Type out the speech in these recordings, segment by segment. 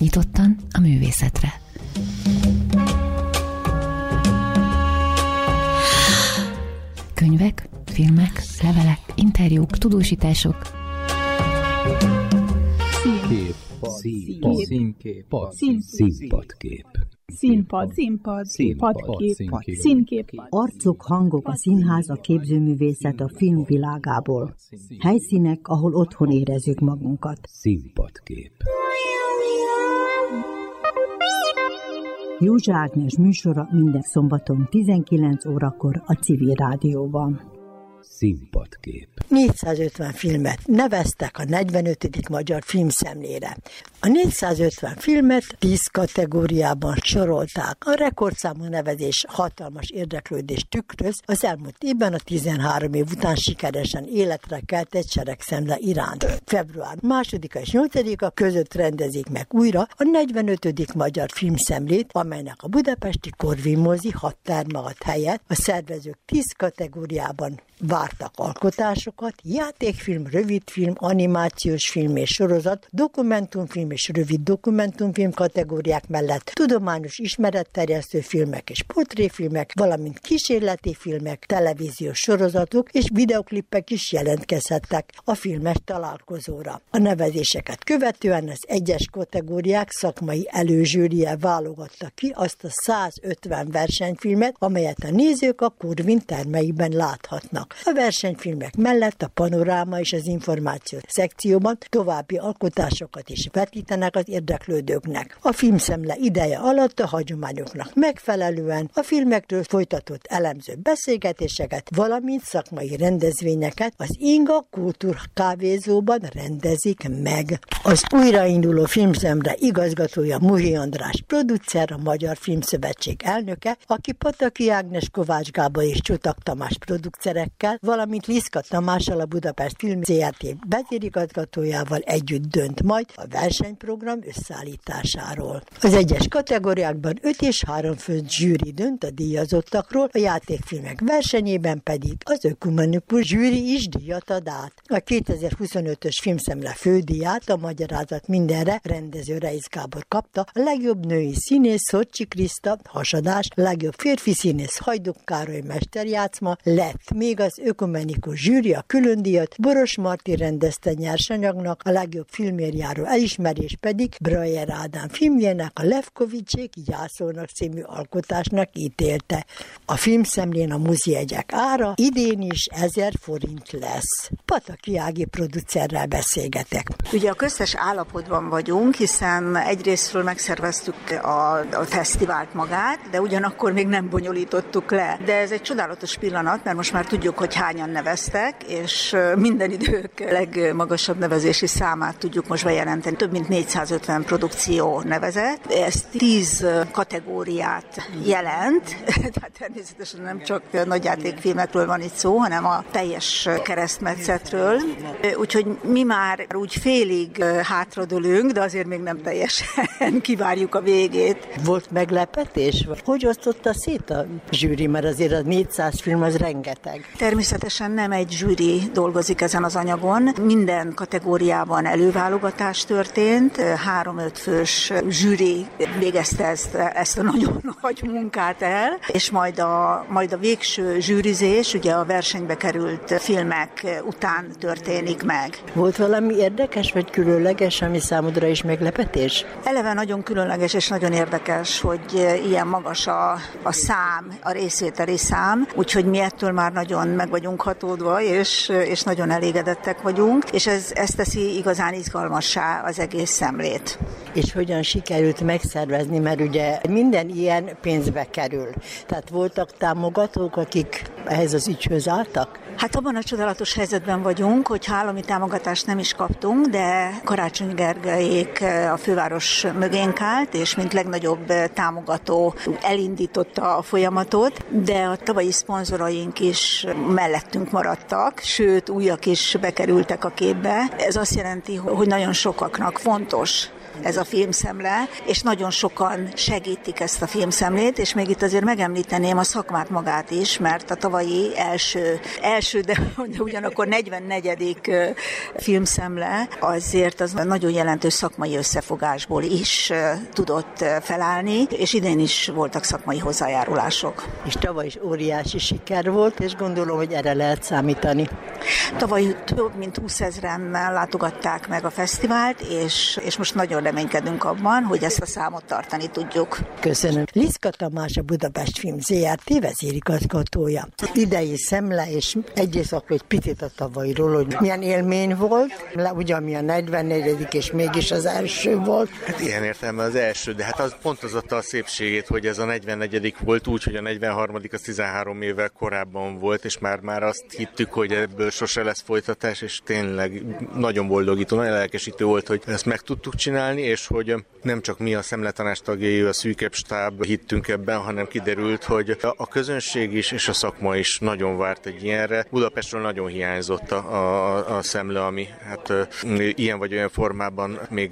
nyitottan a művészetre. Könyvek, filmek, levelek, interjúk, tudósítások. Színkép. Arcok, hangok, a színház, a képzőművészet, a film világából. Helyszínek, ahol otthon érezzük magunkat. Színpadkép. Józsa Ágnes műsora minden szombaton 19 órakor a Civil Rádióban. Színpadkép. 450 filmet neveztek a 45. Magyar Filmszemlére. A 450 filmet 10 kategóriában sorolták. A rekordszámú nevezés hatalmas érdeklődést tükröz az elmúlt évben a 13 év után sikeresen életre keltett Seregszemle iránt. Február 2. és 8. között rendezik meg újra a 45. Magyar Filmszemlét, amelynek a budapesti Corvin mozi 6 termalat helyett a szervezők 10 kategóriában vártak alkotásokat, játékfilm, rövidfilm, animációs film és sorozat, dokumentumfilm és rövid dokumentumfilm kategóriák mellett tudományos ismeretterjesztő filmek és portréfilmek, valamint kísérleti filmek, televíziós sorozatok és videoklippek is jelentkezhettek a filmes találkozóra. A nevezéseket követően az egyes kategóriák szakmai előzsűrije válogatta ki azt a 150 versenyfilmet, amelyet a nézők a Corvin termeiben láthatnak. A versenyfilmek mellett a panoráma és az információ szekcióban további alkotásokat is vetítenek az érdeklődőknek. A filmszemle ideje alatt a hagyományoknak megfelelően a filmekről folytatott elemző beszélgetéseket, valamint szakmai rendezvényeket az Inga Kultúrkávézóban rendezik meg. Az újrainduló filmszemle igazgatója Muhi András producer, a Magyar Filmszövetség elnöke, aki Pataki Ágnes, Kovács Gábor és Csutak Tamás producerekkel, valamint Liszka Tamással, a Budapest Film ZRT vezérigazgatójával együtt dönt majd a versenyprogram összeállításáról. Az egyes kategóriákban 5 és 3 fő zsűri dönt a díjazottakról, a játékfilmek versenyében pedig az ökumenikus zsűri is díjat ad át. A 2025-ös filmszemle fődíját, a Magyarázat mindenre rendező Reisz Gábor kapta, a legjobb női színész Szorcsi Kriszta, Hasadás, legjobb férfi színész Hajduk Károly mesterjátszma lett, még az ökumenikus zsűri a külön díjat Boros Marti rendezte nyersanyagnak, a legjobb filmért járó elismerés pedig Breyer Ádám filmjének, a Levkovicsék Jászolnak című alkotásnak ítélte. A filmszemlén a mozijegyek ára idén is 1000 forint lesz. Pataki Ági producerrel beszélgetek. Ugye a köztes állapotban vagyunk, hiszen egyrésztről megszerveztük a fesztivált magát, de ugyanakkor még nem bonyolítottuk le. De ez egy csodálatos pillanat, mert most már tudjuk, hogy hányan neveztek, és minden idők legmagasabb nevezési számát tudjuk most bejelenteni. Több mint 450 produkció nevezett. Ez 10 kategóriát jelent, tehát természetesen nem csak nagyjátékfilmekről van itt szó, hanem a teljes keresztmetszetről. Úgyhogy mi már úgy félig hátradőlünk, de azért még nem teljesen kivárjuk a végét. Volt meglepetés? Hogy osztotta szét a zsűri, mert azért a 400 film az rengeteg. Természetesen nem egy zsűri dolgozik ezen az anyagon. Minden kategóriában előválogatás történt. 3-5 fős zsűri végezte ezt a nagyon nagy munkát el, és majd a végső zsűrizés ugye a versenybe került filmek után történik meg. Volt valami érdekes vagy különleges, ami számodra is meglepetés? Eleve nagyon különleges és nagyon érdekes, hogy ilyen magas a szám, a részvételi szám, úgyhogy mi ettől már nagyon meg vagyunk hatódva, és nagyon elégedettek vagyunk, és ez teszi igazán izgalmassá az egész szemlét. És hogyan sikerült megszervezni, mert ugye minden ilyen pénzbe kerül. Tehát voltak támogatók, akik ehhez az ügyhöz álltak? Hát abban a csodálatos helyzetben vagyunk, hogy állami támogatást nem is kaptunk, de Karácsony Gergelyék a főváros mögénk állt, és mint legnagyobb támogató elindította a folyamatot, de a tavalyi szponzoraink is mellettünk maradtak, sőt újak is bekerültek a képbe. Ez azt jelenti, hogy nagyon sokaknak fontos ez a filmszemle, és nagyon sokan segítik ezt a filmszemlét, és még itt azért megemlíteném a szakmát magát is, mert a tavalyi első, de ugyanakkor 44. filmszemle azért az nagyon jelentős szakmai összefogásból is tudott felállni, és idén is voltak szakmai hozzájárulások. És tavaly is óriási siker volt, és gondolom, hogy erre lehet számítani. Tavaly több mint 20 000-en látogatták meg a fesztivált, és most nagyon reménykedünk abban, hogy ezt a számot tartani tudjuk. Köszönöm. Liszka Tamás, a Budapest Film ZRT vezérigazgatója. Idei szemle, és egyrészt akkor egy picit a tavalyról, hogy milyen élmény volt, ugyan mi a 44. és mégis az első volt. Hát ilyen értelemben az első, de hát az pont az adta a szépségét, hogy ez a 44. volt úgy, hogy a 43. az 13 évvel korábban volt, és már azt hittük, hogy ebből sose lesz folytatás, és tényleg nagyon boldogító, nagyon lelkesítő volt, hogy ezt meg tudtuk csinálni, és hogy nem csak mi a szemletanács tagjai, a szűkebb stáb hittünk ebben, hanem kiderült, hogy a közönség is és a szakma is nagyon várt egy ilyenre. Budapestről nagyon hiányzott a szemle, ami hát ilyen vagy olyan formában még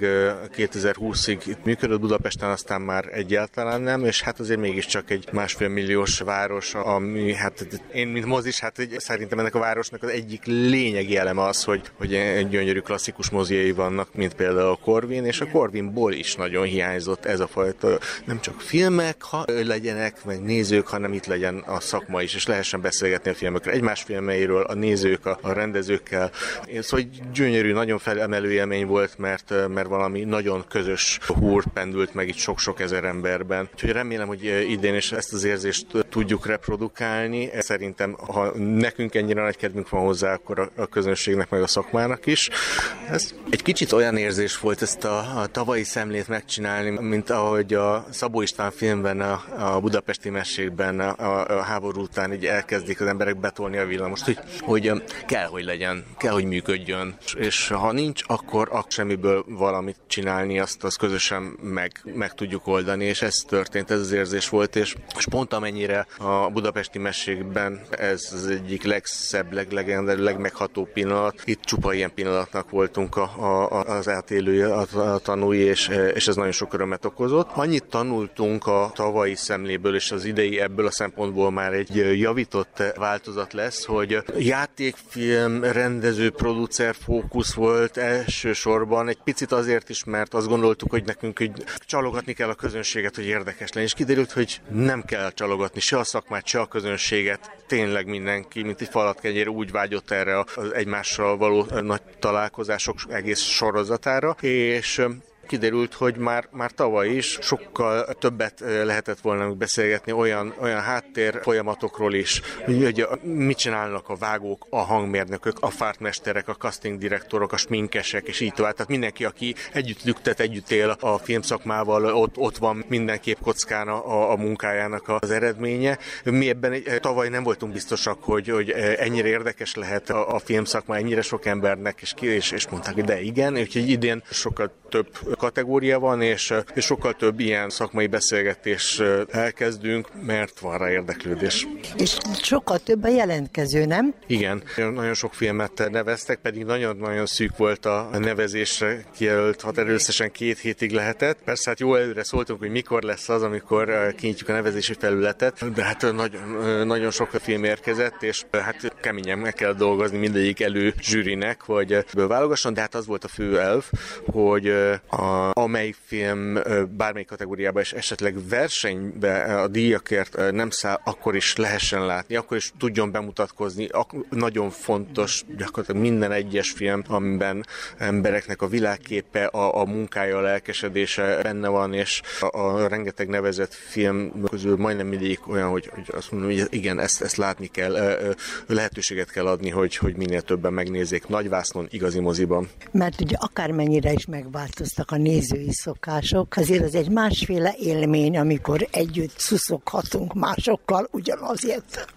2020-ig működött Budapesten, aztán már egyáltalán nem, és hát azért mégiscsak egy 1,5 milliós város, ami hát én, mint mozis, hát szerintem ennek a városnak az egyik lényegi eleme az, hogy gyönyörű klasszikus moziai vannak, mint például a Corvin, és a Corvinból is nagyon hiányzott ez a fajta, nem csak filmek legyenek, meg nézők, hanem itt legyen a szakma is, és lehessen beszélgetni a filmekről, egymás filmeiről, a nézők, a rendezőkkel. Szóval gyönyörű, nagyon felemelő élmény volt, mert valami nagyon közös húr pendült meg itt sok-sok ezer emberben. Úgyhogy remélem, hogy idén is ezt az érzést tudjuk reprodukálni. Szerintem, ha nekünk ennyire nagy kedvünk van hozzá, akkor a közönségnek meg a szakmának is. Ez egy kicsit olyan érzés volt ezt a tavalyi szemlét megcsinálni, mint ahogy a Szabó István filmben, a budapesti mesékben a háború után így elkezdik az emberek betolni a villamost, hogy kell, hogy legyen, kell, hogy működjön, és ha nincs, akkor semmiből valamit csinálni, azt közösen meg tudjuk oldani, és ez történt, ez az érzés volt, és pont amennyire a budapesti mesékben ez az egyik legszebb, legmegható pillanat, itt csupa ilyen pillanatnak voltunk az átélői, a tanúi, és ez nagyon sok örömet okozott. Annyit tanultunk a tavalyi szemléből, és az idei ebből a szempontból már egy javított változat lesz, hogy játékfilm, rendező, producer fókusz volt elsősorban, egy picit azért is, mert azt gondoltuk, hogy nekünk hogy csalogatni kell a közönséget, hogy érdekes legyen, és kiderült, hogy nem kell csalogatni se a szakmát, se a közönséget, tényleg mindenki, mint egy falatkenyér úgy vágyott erre az egymással való nagy találkozások egész sorozatára, és kiderült, hogy már tavaly is sokkal többet lehetett volna beszélgetni olyan háttér folyamatokról is, hogy mit csinálnak a vágók, a hangmérnökök, a fártmesterek, a casting direktorok, a sminkesek, és így tovább. Tehát mindenki, aki együtt lüktet, együtt él a filmszakmával, ott van mindenképp kockán a munkájának az eredménye. Mi ebben tavaly nem voltunk biztosak, hogy ennyire érdekes lehet a filmszakma, ennyire sok embernek, és mondták, hogy de igen, úgyhogy idén sokkal több kategória van, és sokkal több ilyen szakmai beszélgetés elkezdünk, mert van rá érdeklődés. És sokkal több a jelentkező, nem? Igen, nagyon sok filmet neveztek, pedig nagyon-nagyon szűk volt a nevezésre kijelölt, hát összesen 2 hétig lehetett. Persze hát jó előre szóltunk, hogy mikor lesz az, amikor kinyitjuk a nevezési felületet, de hát nagyon sok film érkezett, és hát keményen meg kell dolgozni mindegyik zsűrinek, hogy válogasson, de hát az volt a fő elv, hogy amely film bármelyik kategóriában és esetleg versenybe a díjakért nem száll, akkor is lehessen látni, akkor is tudjon bemutatkozni. Nagyon fontos gyakorlatilag minden egyes film, amiben embereknek a világképe, a munkája, a lelkesedése benne van, és a rengeteg nevezett film közül majdnem mindegyik olyan, hogy azt mondom, hogy igen, ezt látni kell, lehetőséget kell adni, hogy minél többen megnézzék nagyvásznon, igazi moziban. Mert ugye akármennyire is megváltoztak a nézői szokások, azért az egy másféle élmény, amikor együtt szuszoghatunk másokkal ugyanazért.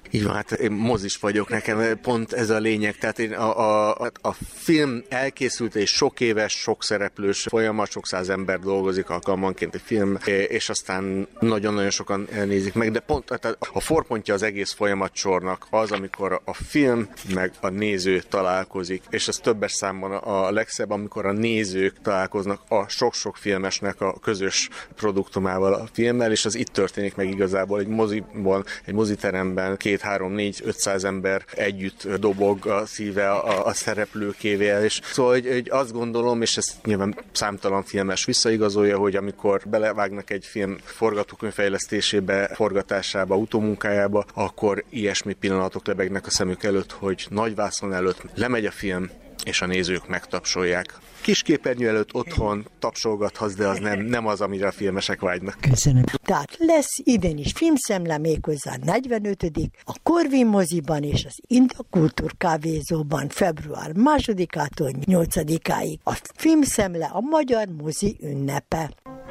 Így van, hát én mozis vagyok, nekem pont ez a lényeg, tehát én a film elkészült és sok éves, sok szereplős folyamat, sok száz ember dolgozik alkalmanként egy film, és aztán nagyon-nagyon sokan nézik meg, de pont a forpontja az egész folyamatsornak az, amikor a film meg a néző találkozik, és ez többes számban a legszebb, amikor a nézők találkoznak a sok-sok filmesnek a közös produktumával, a filmmel, és az itt történik meg igazából egy moziban, egy moziteremben 2-3-4-500 ember együtt dobog a szíve a szereplőkével, és szóval hogy azt gondolom, és ezt nyilván számtalan filmes visszaigazolja, hogy amikor belevágnak egy film forgatókönyvfejlesztésébe, forgatásába, utómunkájába, akkor ilyesmi pillanatok lebegnek a szemük előtt, hogy nagyvászon előtt lemegy a film, és a nézők megtapsolják. Kis képernyő előtt otthon tapsolgathatsz, de az nem az, amire a filmesek vágynak. Köszönöm. Tehát lesz idén is filmszemle, méghozzá 45. a Corvin moziban és az Interkultúr kávézóban február 2-től 8-áig. A filmszemle a magyar mozi ünnepe.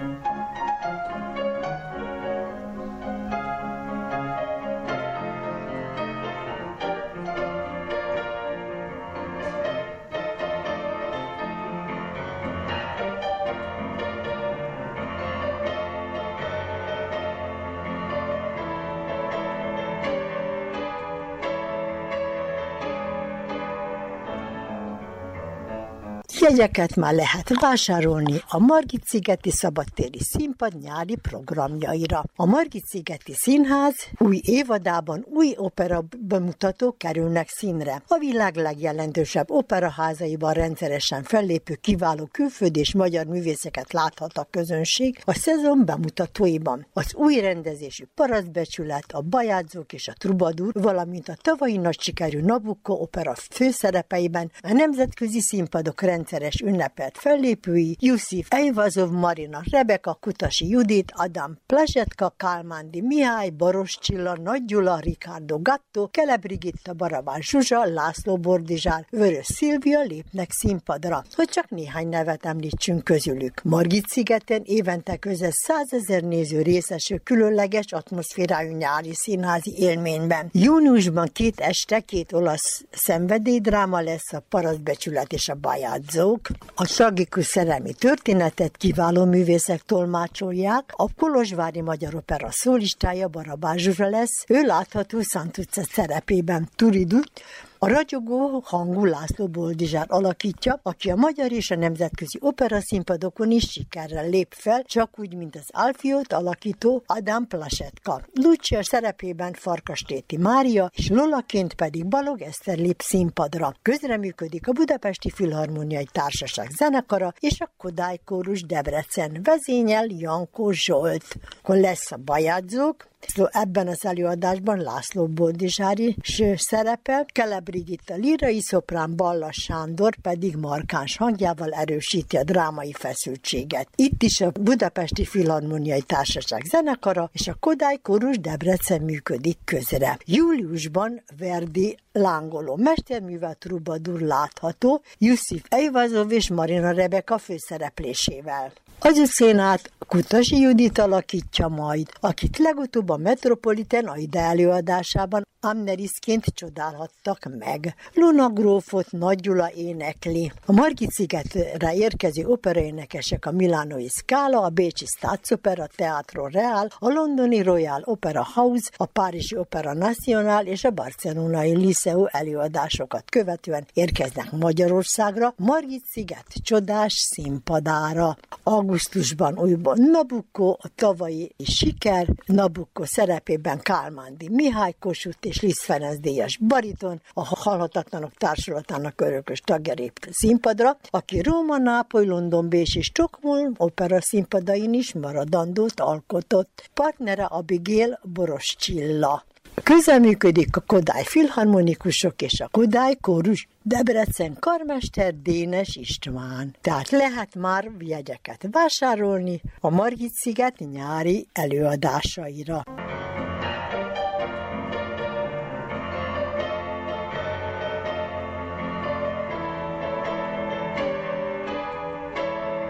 Jegyeket már lehet vásárolni a Margit-szigeti Szabadtéri Színpad nyári programjaira. A Margit-szigeti Színház új évadában új opera bemutatók kerülnek színre. A világ legjelentősebb operaházaiban rendszeresen fellépő kiváló külföldi és magyar művészeket láthat a közönség a szezon bemutatóiban. Az új rendezésű Parasztbecsület, a Bajadzók és a Trubadur, valamint a tavalyi nagy sikerű Nabucco opera főszerepeiben a nemzetközi színpadok rendszeres ünnepelt fellépői Jusif Eyvazov Marina, Rebeka Kutasi Judit, Adam Plasetka, Kálmándi Mihály, Baros Csilla, Nagy Gyula, Ricardo Gatto, Kele Brigitta, Barabás Zsuzsa, László Bordizsár, Vörös Szilvia lépnek színpadra, hogy csak néhány nevet említsünk közülük. Margit-szigeten évente közel 100 000 néző részesül különleges atmoszférájú nyári színházi élményben. Júniusban 2 este 2 olasz szenvedélydráma lesz, a Parasztbecsület és a Bajadzók. A tragikus szerelmi történetet kiváló művészek tolmácsolják, a kolozsvári Magyar Opera szólistája Barabás Zsuzsa lesz, ő látható Santuce szerepében. Turidut a ragyogó hangú László Boldizsár alakítja, aki a magyar és a nemzetközi operaszínpadokon is sikerrel lép fel, csak úgy, mint az Alfiót alakító Adam Plasetka. Lucia szerepében Farkastéti Mária, és Lolaként pedig Balog Eszter lép színpadra. Közreműködik a Budapesti Filharmoniai Társaság zenekara és a Kodály Kórus Debrecen, vezényel Jankó Zsolt. Akkor lesz a Bajadzók, ebben az előadásban László Boldizsár is szerepel, Kele Brigitta lírai szoprán, Ballas Sándor pedig markáns hangjával erősíti a drámai feszültséget. Itt is a Budapesti Filharmoniai Társaság zenekara és a Kodály Kórus Debrecen működik közre. Júliusban Verdi lángoló mesterművel Trubadur látható Jusif Eyvazov és Marina Rebeka főszereplésével. Az szénát Kutasi Judit alakítja majd, akit legutóbb a Metropolitan Aida előadásában Amnerisként csodálhattak meg. Luna grófot Nagy Gyula énekli. A Margit-szigetre érkező operaénekesek a milánói Scala, a bécsi Staatsopera Teatro Real, a londoni Royal Opera House, a párizsi Opera Nacional és a barcelonai Liceu előadásokat követően érkeznek Magyarországra, Margit-sziget csodás színpadára. Augusztusban újból Nabucco, a tavalyi siker, Nabucco szerepében Kálmándi Mihály, Kossuth és Liszt Ferenc díjas bariton, a Halhatatlanok Társulatának örökös tagja lép színpadra, aki Róma, Nápoly, London, Bécs és Stockholm opera színpadain is maradandót alkotott. Partnere Abigail Boros Csilla. Közreműködik a Kodály Filharmonikusok és a Kodály Kórus Debrecen karmester Dénes István. Tehát lehet már jegyeket vásárolni a Margit-sziget nyári előadásaira.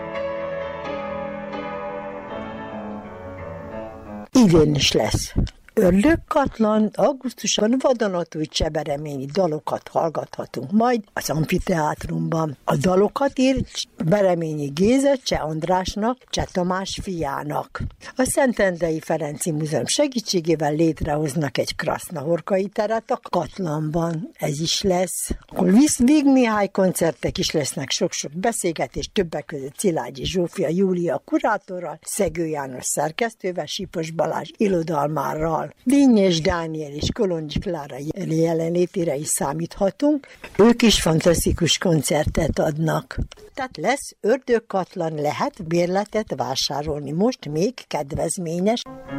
Idén is lesz Ördögkatlan, augusztusban vadonatúj csebereményi dalokat hallgathatunk majd az amfiteátrumban. A dalokat írt Bereményi Géza Cseh Andrásnak, Cseh Tamás fiának. A Szentendrei Ferenci Múzeum segítségével létrehoznak egy krasznahorkai teret a Katlanban. Ez is lesz. Akkor Vig Mihály koncertek is lesznek, sok-sok beszélgetés, többek között Szilágyi Zsófia Júlia kurátorral, Szegő János szerkesztővel, Sipos Balázs irodalmárral. Dínyés Dániel és Kolondzsi Klára jelenlétére is számíthatunk. Ők is fantasztikus koncertet adnak. Tehát lesz Ördögkatlan, lehet bérletet vásárolni. Most még kedvezményes.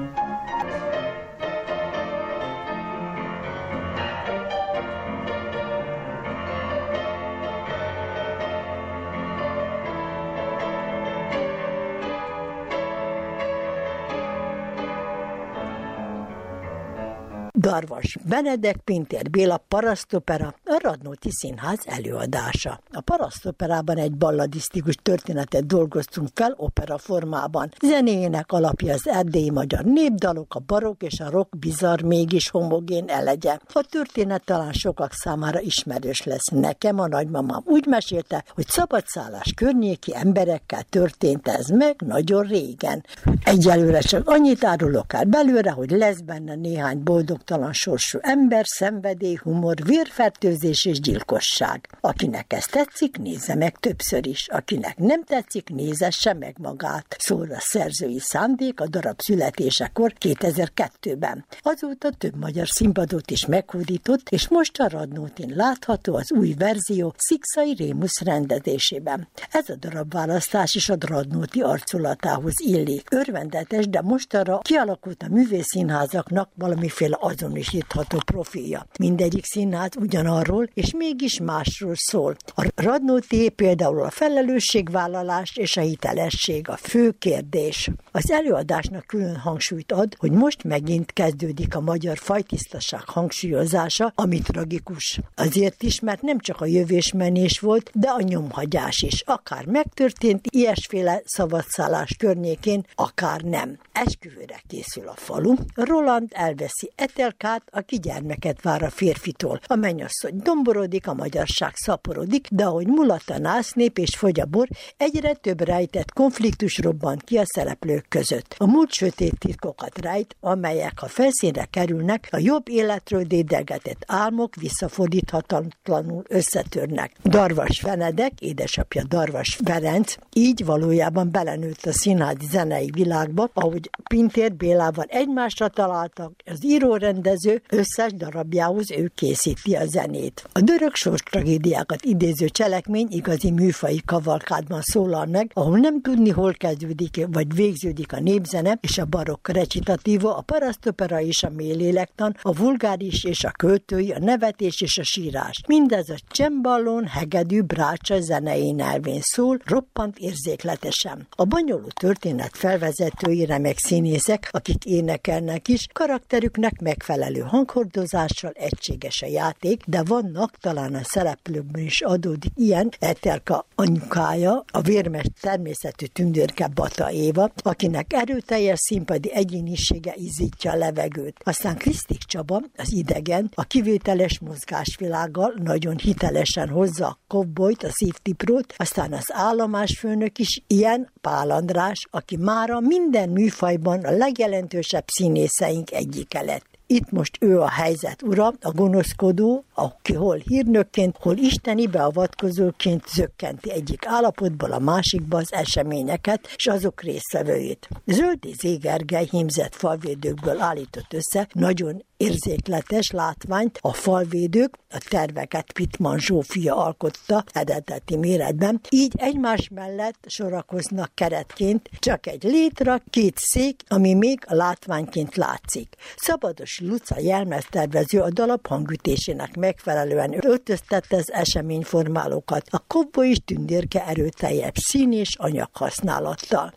Darvas Benedek, Pintér Béla, Parasztopera, a Radnóti Színház előadása. A Parasztoperában egy balladisztikus történetet dolgoztunk fel opera formában. Zenéjének alapja az erdélyi magyar népdalok, a barokk és a rock bizarr, mégis homogén elegye. A történet talán sokak számára ismerős lesz. Nekem a nagymamám úgy mesélte, hogy szabadszállás környéki emberekkel történt ez meg nagyon régen. Egyelőre csak annyit árulok el belőle, hogy lesz benne néhány boldogtalan sorsú ember, szenvedély, humor, vérfertőzés és gyilkosság. Akinek ez tetszik, nézze meg többször is. Akinek nem tetszik, nézesse meg magát. Szól a szerzői szándék a darab születésekor 2002-ben. Azóta több magyar színpadot is meghódított, és most a Radnótin látható az új verzió Szikszai Rémusz rendezésében. Ez a darabválasztás is a Radnóti arculatához illik. Örvendetes, de mostanra kialakult a művészszínházaknak valamiféle azonosítható profilja. Mindegyik színház ugyanarról, és mégis másról szól. A Radnóti például a felelősségvállalás és a hitelesség a fő kérdés. Az előadásnak külön hangsúlyt ad, hogy most megint kezdődik a magyar fajtisztaság hangsúlyozása, ami tragikus. Azért is, mert nem csak a jövésmenés volt, de a nyomhagyás is. Akár megtörtént ilyesféle szabadszállás környékén, akár nem. Esküvőre készül a falu. Roland elveszi Etelkát, aki gyermeket vár a férfitól. A mennyasszony domborodik, a magyarság szaporodik, de ahogy mulat a násznép és fogy a bor, egyre több rejtett konfliktus robban ki a szereplők között. A múlt sötét titkokat rejt, amelyek a felszínre kerülnek, a jobb életről dédelgetett álmok visszafordíthatatlanul összetörnek. Darvas Benedek, édesapja Darvas Ferenc, így valójában belenőtt a színházi zenei világba, ahogy Pintér Bélával egymásra találtak, az író-rendező összes darabjához ő készíti a zenét. A görög sorstragédiákat idéző cselekmény igazi műfaji kavalkádban szólal meg, ahol nem tudni, hol kezdődik vagy végződik a népzene és a barokk recitatíva, a parasztopera és a mélélektan, a vulgáris és a költői, a nevetés és a sírás. Mindez a cemballón, hegedű, brácsa zenei nyelvén szól, roppant érzékletesen. A bonyolult történet felvezetői remek színészek, akik énekelnek is, karakterüknek megfelelő hanghordozással egységes a játék, de vannak, talán a szereplőkben is adódik ilyen, Etelka anyukája, a vérmes természetű tündérke Bata Éva, akinek erőteljes színpadi egyénisége izzítja a levegőt. Aztán Krisztik Csaba, az idegen, a kivételes mozgásvilággal nagyon hitelesen hozza a kovbolyt, a szívtiprót, aztán az állomásfőnök is ilyen, Pál András, aki mára minden műfajban a legjelentősebb színészeink egyike lett. Itt most ő a helyzet ura, a gonoszkodó, aki hol hírnökként, hol isteni beavatkozóként zökkenti egyik állapotból a másikba az eseményeket és azok résztvevőit. Zöldi Zégergely hímzett falvédőkből állított össze nagyon érzékletes látványt, a falvédők, a terveket Pittman Zsófia alkotta eredeti méretben, így egymás mellett sorakoznak keretként, csak egy létra, két szék, ami még a látványként látszik. Szabados Luca jelmeztervező a dalab hangütésének megfelelően öltöztette az eseményformálókat, a kovboly és tündérke erőteljesebb szín és anyaghasználattal. A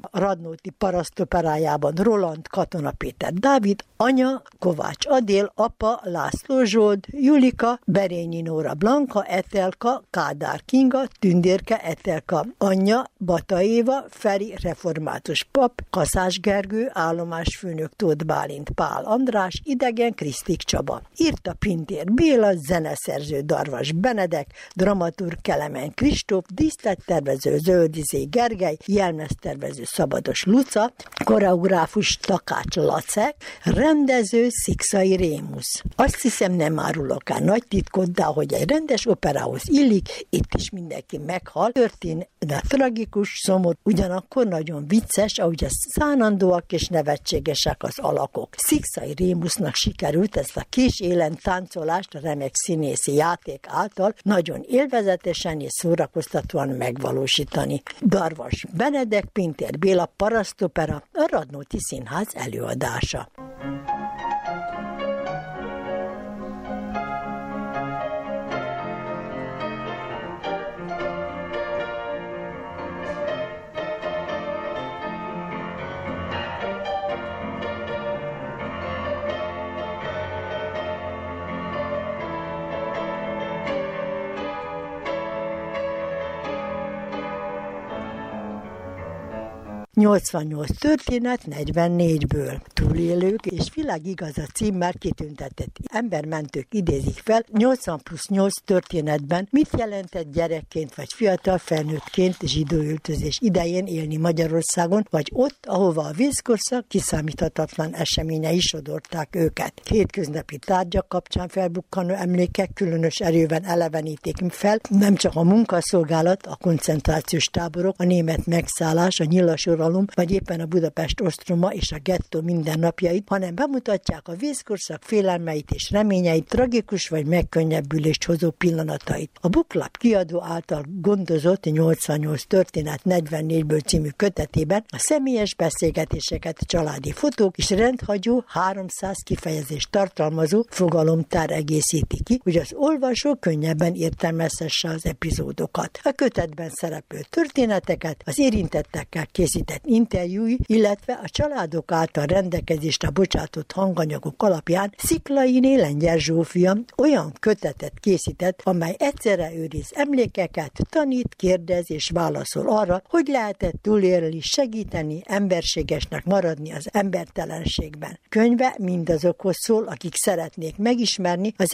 a Radnóti parasztoperájában Roland Katona Péter Dávid, anya Kovács Adél, apa László Zsold, Julika, Berényi Nóra Blanka, Etelka, Kádár Kinga, Tündérke Etelka, anyja Bata Éva, Feri református pap, Kaszás Gergő, állomásfőnök Tóth Bálint Pál András, idegen Krisztik Csaba. Írta Pintér Béla, zeneszerző Darvas Benedek, dramaturg Kelemen Kristóf, díszlettervező Zöldizé Gergely, jelmeztervező Szabados Luca, koreográfus Takács Lacek, rendező Szikszai Rémusz. Azt hiszem, nem árulok el nagy titkot, de ahogy egy rendes operához illik, itt is mindenki meghal. Történet tragikus, szomorú, ugyanakkor nagyon vicces, ahogy a szánandóak és nevetségesek az alakok. Szikszai Rémusznak sikerült ezt a kis élen táncolást a remek színészi játék által nagyon élvezetesen és szórakoztatóan megvalósítani. Darvas Benedek, Pintér Béla parasztopera, a Radnóti Színház előadása. ...88 történet 44-ből. Túlélők és világigaz a címmel kitüntetett embermentők idézik fel 80+8 történetben, mit jelentett gyerekként vagy fiatal felnőttként zsidóöltözés idején élni Magyarországon, vagy ott, ahova a vízkorszak kiszámíthatatlan eseményei sodorták őket. Hétköznapi tárgyak kapcsán felbukkanó emlékek különös erőben elevenítik fel, nem csak a munkaszolgálat, a koncentrációs táborok, a német megszállás, a nyilas vagy éppen a Budapest ostroma és a gettó mindennapjait, hanem bemutatják a vízkorszak félelmeit és reményeit, tragikus vagy megkönnyebbülést hozó pillanatait. A Buklap kiadó által gondozott 88 történet 44-ből című kötetében a személyes beszélgetéseket, családi fotók és rendhagyó 300 kifejezést tartalmazó fogalomtár egészíti ki, hogy az olvasó könnyebben értelmezhesse az epizódokat. A kötetben szereplő történeteket az érintettekkel készített interjúi, illetve a családok által rendelkezésre bocsátott hanganyagok alapján Sziklainé Lengyel Zsófia olyan kötetet készített, amely egyszerre őriz emlékeket, tanít, kérdez és válaszol arra, hogy lehetett túlélni, segíteni, emberségesnek maradni az embertelenségben. Könyve mindazokhoz szól, akik szeretnék megismerni az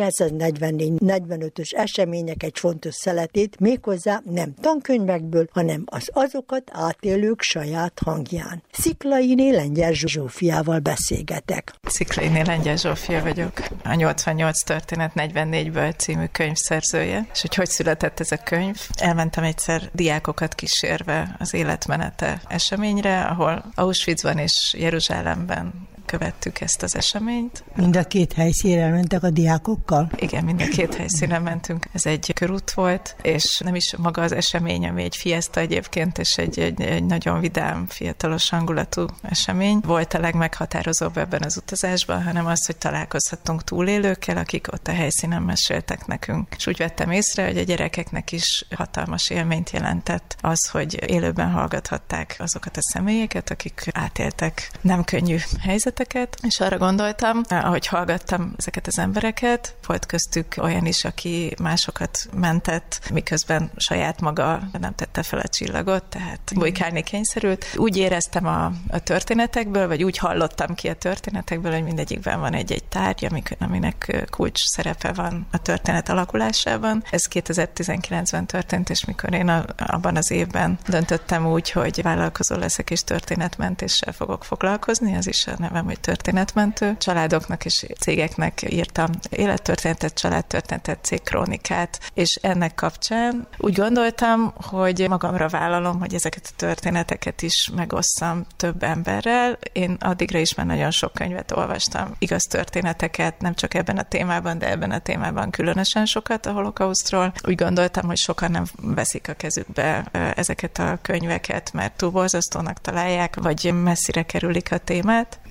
1944-45-ös események egy fontos szeletét, méghozzá nem tankönyvekből, hanem az azokat átélők saját hangján. Sziklainé Lengyel Zsófiával beszélgetek. Sziklainé Lengyel Zsófia vagyok, a 88 történet 44-ből című könyvszerzője. És hogy született ez a könyv? Elmentem egyszer diákokat kísérve az életmenete eseményre, ahol Auschwitzban és Jeruzsálemben követtük ezt az eseményt. Mind a két helyszínre mentek a diákokkal? Igen, mind a két helyszínen mentünk. Ez egy körút volt, és nem is maga az esemény, ami egy fiesta egyébként, és egy nagyon vidám, fiatalos hangulatú esemény volt a legmeghatározóbb ebben az utazásban, hanem az, hogy találkozhattunk túlélőkkel, akik ott a helyszínen meséltek nekünk. És úgy vettem észre, hogy a gyerekeknek is hatalmas élményt jelentett az, hogy élőben hallgathatták azokat a személyeket, akik átéltek nem könnyű helyzeteket, és arra gondoltam, ahogy hallgattam ezeket az embereket, volt köztük olyan is, aki másokat mentett, miközben saját maga nem tette fel a csillagot, tehát bujkálni kényszerült. Úgy éreztem a történetekből, vagy úgy hallottam ki a történetekből, hogy mindegyikben van egy tárgy, aminek kulcs szerepe van a történet alakulásában. Ez 2019-ben történt, és mikor én abban az évben döntöttem úgy, hogy vállalkozó leszek és történetmentéssel fogok foglalkozni, az is a nevem, hogy történetmentő. Családoknak és cégeknek írtam élettörténetet, családtörténetet, cégkrónikát, és ennek kapcsán úgy gondoltam, hogy magamra vállalom, hogy ezeket a történeteket is megosszam több emberrel. Én addigra is már nagyon sok könyvet olvastam, igaz történeteket, nem csak ebben a témában, de ebben a témában különösen sokat a holokausztról. Úgy gondoltam, hogy sokan nem veszik a kezükbe ezeket a könyveket, mert túl borzasztónak találják, vagy messzire kerülik a témát.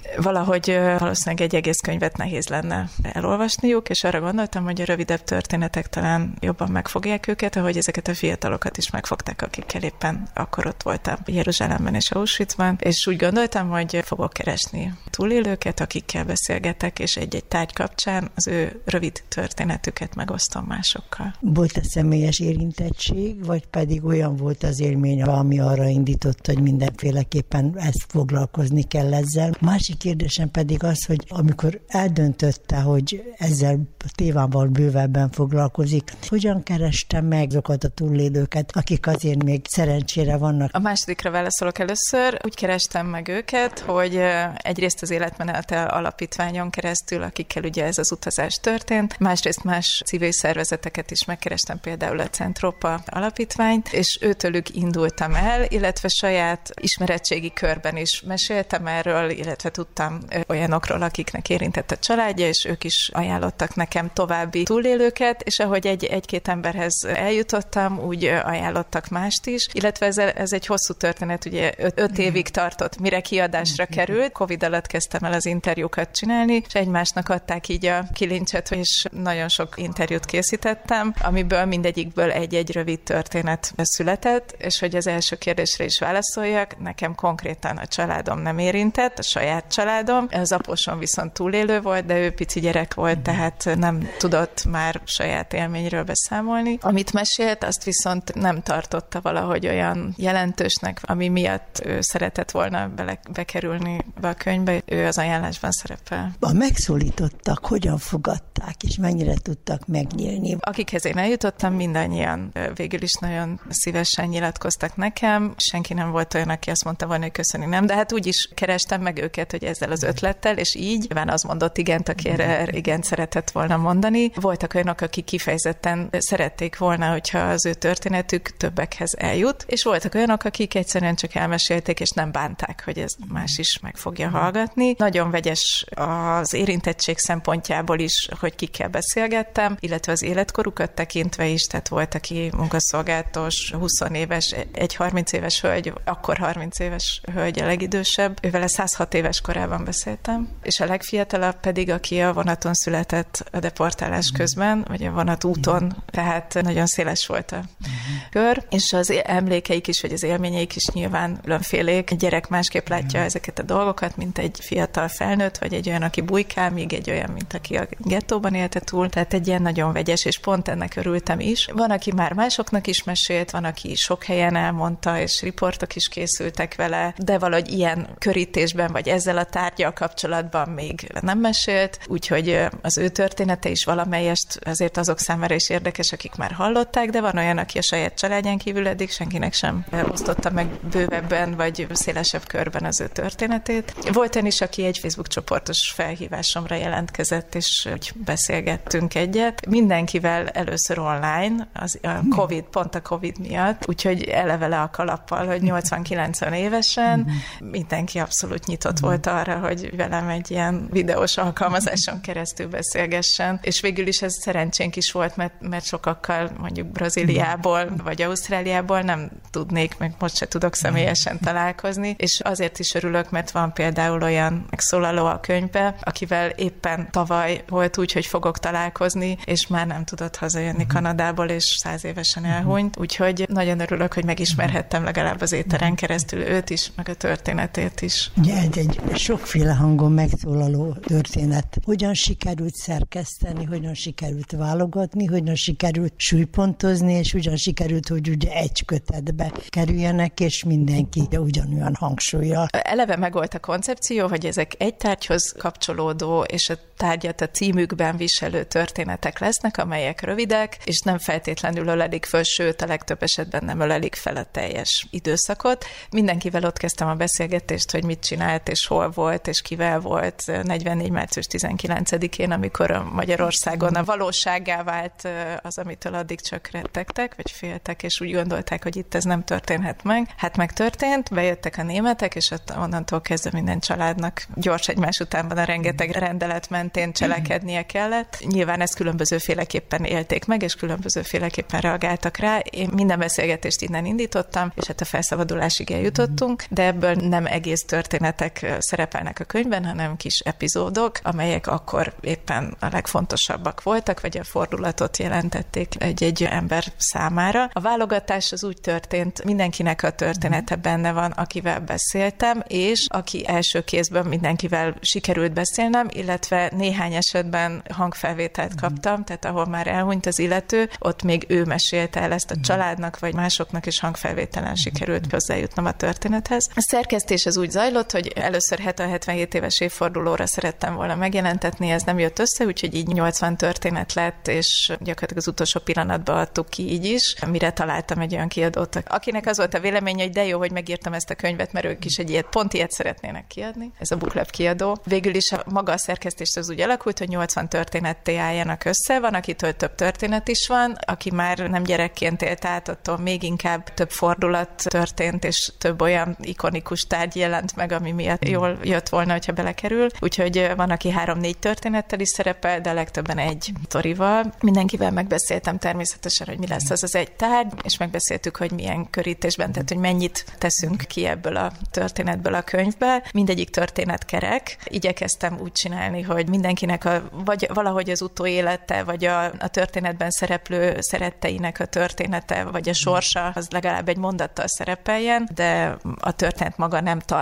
valahogy valószínűleg egy egész könyvet nehéz lenne elolvasniuk, és arra gondoltam, hogy a rövidebb történetek talán jobban megfogják őket, ahogy ezeket a fiatalokat is megfogták, akikkel éppen akkor ott voltam Jeruzsálemben és Auschwitzban, és úgy gondoltam, hogy fogok keresni túlélőket, akikkel beszélgetek, és egy-egy tárgy kapcsán az ő rövid történetüket megosztom másokkal. Volt-e személyes érintettség, vagy pedig olyan volt az élmény, ami arra indított, hogy mindenféleképpen ezt foglalkozni kell ezzel? Másik kérdésem pedig az, hogy amikor eldöntötte, hogy ezzel a témával bővebben foglalkozik, hogyan kereste meg azokat a túlélőket, akik azért még szerencsére vannak? A másodikra válaszolok először. Úgy kerestem meg őket, hogy egyrészt az Életmenete Alapítványon keresztül, akikkel ugye ez az utazás történt, másrészt más civil szervezeteket is megkerestem, például a Centropa Alapítványt, és őtőlük indultam el, illetve saját ismeretségi körben is meséltem erről, illetve tudtam olyanokról, akiknek érintett a családja, és ők is ajánlottak nekem további túlélőket, és ahogy egy-két emberhez eljutottam, úgy ajánlottak mást is, illetve ez egy hosszú történet, ugye 5 évig tartott, mire kiadásra került. Covid alatt kezdtem el az interjúkat csinálni, és egymásnak adták így a kilincset, és nagyon sok interjút készítettem, amiből mindegyikből egy-egy rövid történet született, és hogy az első kérdésre is válaszoljak, nekem konkrétan a családom nem érintett, a saját családom, az apósom viszont túlélő volt, de ő pici gyerek volt, tehát nem tudott már saját élményről beszámolni. Amit mesélt, azt viszont nem tartotta valahogy olyan jelentősnek, ami miatt ő szeretett volna bekerülni be a könyvbe, ő az ajánlásban szerepel. A megszólítottak hogyan fogadták, és mennyire tudtak megnyílni? Akikhez én eljutottam, mindannyian végül is nagyon szívesen nyilatkoztak nekem. Senki nem volt olyan, aki azt mondta volna, hogy köszöni, nem, de hát úgy is kerestem meg őket, hogy ezzel az ötlettel, és így nyilván az mondott igent, aki erre igent szeretett volna mondani. Voltak olyanok, akik kifejezetten szerették volna, hogyha az ő történetük többekhez eljut, és voltak olyanok, akik egyszerűen csak elmesélték, és nem bánták, hogy ez más is meg fogja hallgatni. Nagyon vegyes az érintettség szempontjából is, hogy kikkel beszélgettem, illetve az életkorukat tekintve is, tehát volt, aki munkaszolgálatos, 20 éves, egy 30 éves hölgy, akkor 30 éves hölgy a legidősebb, ővele 106 éves korában beszéltem, és a legfiatalabb pedig, aki a vonaton született a deportálás közben, vagy a vonatúton, tehát nagyon széles volt a kör, és az emlékeik is, vagy az élményeik is nyilván különfélék. Egy gyerek másképp látja ezeket a dolgokat, mint egy fiatal felnőtt, vagy egy olyan, aki bujkál, míg egy olyan, mint aki a gettóban élte túl, tehát egy ilyen nagyon vegyes, és pont ennek örültem is. Van, aki már másoknak is mesélt, van, aki sok helyen elmondta, és riportok is készültek vele, de valahogy ilyen körítésben, vagy ezzel a tárggyal kapcsolatban még nem mesélt, úgyhogy az ő története is valamelyest azért azok számára is érdekes, akik már hallották, de van olyan, aki a saját családján kívül eddig senkinek sem osztotta meg bővebben, vagy szélesebb körben az ő történetét. Volt olyan is, aki egy Facebook csoportos felhívásomra jelentkezett, és úgy beszélgettünk egyet. Mindenkivel először online, pont a Covid miatt, úgyhogy eleve le a kalappal, hogy 80-90 évesen mindenki abszolút nyitott volt arra, hogy velem egy ilyen videós alkalmazáson keresztül beszélgessen, és végül is ez szerencsénk is volt, mert sokakkal mondjuk Brazíliából vagy Ausztráliából nem tudnék, meg most se tudok személyesen találkozni, és azért is örülök, mert van például olyan megszólaló a könyvbe, akivel éppen tavaly volt úgy, hogy fogok találkozni, és már nem tudott hazajönni Kanadából, és 100 évesen elhunyt, úgyhogy nagyon örülök, hogy megismerhettem legalább az éteren keresztül őt is, meg a történetét is. Ugye egy sokféle hangon megszólaló történet. Hogyan sikerült szerkeszteni, hogyan sikerült válogatni, hogyan sikerült súlypontozni, és hogyan sikerült, hogy ugye egy kötetbe kerüljenek, és mindenki ugyanolyan hangsúllyal. Eleve megvolt a koncepció, hogy ezek egy tárgyhoz kapcsolódó, és a tárgyat a címükben viselő történetek lesznek, amelyek rövidek, és nem feltétlenül ölelik föl, sőt, a legtöbb esetben nem ölelik fel a teljes időszakot. Mindenkivel ott kezdtem a beszélgetést, hogy mit csinált, és hol volt, és kivel volt 44. március 19-én, amikor Magyarországon a valósággá vált az, amitől addig csak rettegtek, vagy féltek, és úgy gondolták, hogy itt ez nem történhet meg. Hát megtörtént, bejöttek a németek, és onnantól kezdve minden családnak gyors egymás utánban a rengeteg rendelet ment mentén cselekednie kellett. Nyilván ezt különbözőféleképpen élték meg, és különbözőféleképpen reagáltak rá. Én minden beszélgetést innen indítottam, és hát a felszabadulásig eljutottunk, de ebből nem egész történetek szerepelnek a könyvben, hanem kis epizódok, amelyek akkor éppen a legfontosabbak voltak, vagy a fordulatot jelentették egy ember számára. A válogatás az úgy történt, mindenkinek a története benne van, akivel beszéltem, és aki első kézből mindenkivel sikerült beszélnem, illetve néhány esetben hangfelvételt kaptam, tehát ahol már elhunyt az illető, ott még ő mesélte el ezt a családnak, vagy másoknak is hangfelvételen sikerült hozzájutnom a történethez. A szerkesztés az úgy zajlott, hogy először 77 éves évfordulóra szerettem volna megjelentetni, ez nem jött össze, úgyhogy így 80 történet lett, és gyakorlatilag az utolsó pillanatban adtuk ki így is, mire találtam egy olyan kiadót, akinek az volt a véleménye, hogy de jó, hogy megírtam ezt a könyvet, mert ők is pont ilyet szeretnének kiadni. Ez a BookLab kiadó. Végül is maga a szerkesztés az úgy alakult, hogy 80 történetté álljanak össze. Van, akitől több történet is van, aki már nem gyerekként élt át, attól még inkább több fordulat történt, és több olyan ikonikus tárgy jelent meg, ami miatt jól jött volna, hogyha belekerül. Úgyhogy van, aki 3-4 történettel is szerepel, de a legtöbben egy sztorival. Mindenkivel megbeszéltem természetesen, hogy mi lesz az egy tárgy, és megbeszéltük, hogy milyen körítésben, tehát hogy mennyit teszünk ki ebből a történetből a könyvbe. Mindegyik történet kerek. Igyekeztem úgy csinálni, hogy mindenkinek vagy valahogy az utóélete, vagy a történetben szereplő szeretteinek a története, vagy a sorsa, az legalább egy mondattal szerepeljen, de a történet maga nem